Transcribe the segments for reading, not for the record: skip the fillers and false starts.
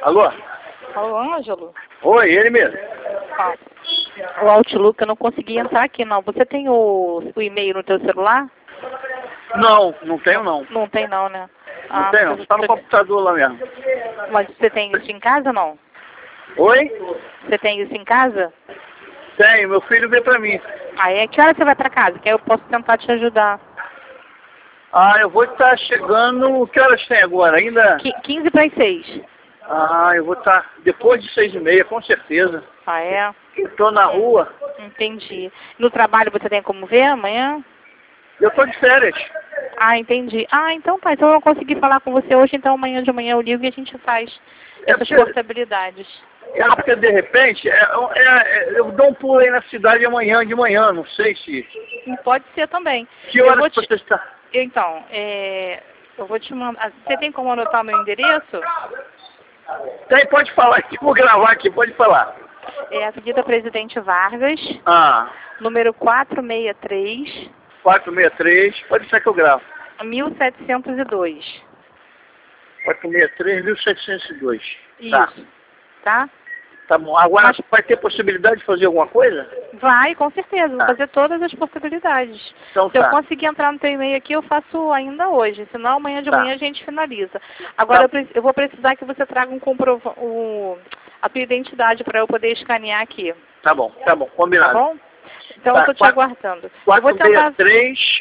Alô? Alô, Ângelo? Oi, ele mesmo. Ah, o Outlook, eu não consegui entrar aqui, não. Você tem o e-mail no teu celular? Não, não tenho não. Não tem, não, né? Não tenho não. Tá no computador lá mesmo. Mas você tem isso em casa ou não? Oi? Você tem isso em casa? Tenho, meu filho veio pra mim. Ah, é? Que hora você vai pra casa? Que aí eu posso tentar te ajudar. Ah, eu vou estar chegando... Que horas tem agora? Ainda... 15 para as 6. Ah, eu vou estar depois de 6h30, com certeza. Ah, é? Eu tô na rua. Entendi. No trabalho você tem como ver amanhã? Eu tô de férias. Ah, entendi. Ah, então tá. Então eu não consegui falar com você hoje, então amanhã de manhã eu ligo e a gente faz essas possibilidades. É porque de repente, eu dou um pulo aí na cidade amanhã de manhã, não sei se... Pode ser também. Que horas você está? Então, eu vou te mandar... Você tem como anotar meu endereço? Tem, pode falar aqui, vou gravar aqui, pode falar. É Avenida Presidente Vargas, número 463. 463, pode ser que eu gravo. 1702. 463, 1702. Isso. Tá? Tá bom. Agora vai ter possibilidade de fazer alguma coisa? Vai, com certeza. Vou fazer todas as possibilidades. Então, se eu conseguir entrar no teu e-mail aqui, eu faço ainda hoje. Senão amanhã de manhã a gente finaliza. Agora eu vou precisar que você traga a tua identidade para eu poder escanear aqui. Tá bom, combinado. Tá bom? Então eu estou te aguardando. 463,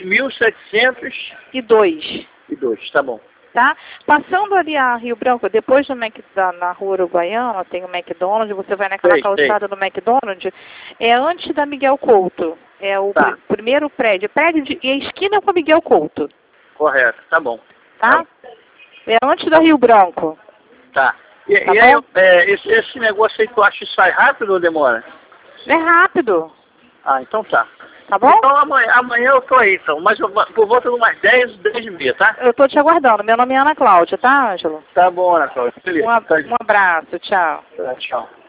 1702. E 2, tá bom. Tá? Passando ali a Rio Branco, depois na rua Uruguaiana, tem o McDonald's, você vai naquela calçada do McDonald's, é antes da Miguel Couto. É o primeiro prédio. E a esquina com a Miguel Couto. Correto, tá bom. Tá? É antes da Rio Branco. Tá. E aí, esse negócio aí, tu acha que sai rápido ou demora? É rápido. Ah, então tá. Tá bom? Então amanhã eu tô aí, então. Mas por volta de umas 10h30, tá? Eu tô te aguardando. Meu nome é Ana Cláudia, tá, Ângelo? Tá bom, Ana Cláudia. Um abraço. Tchau. Tchau.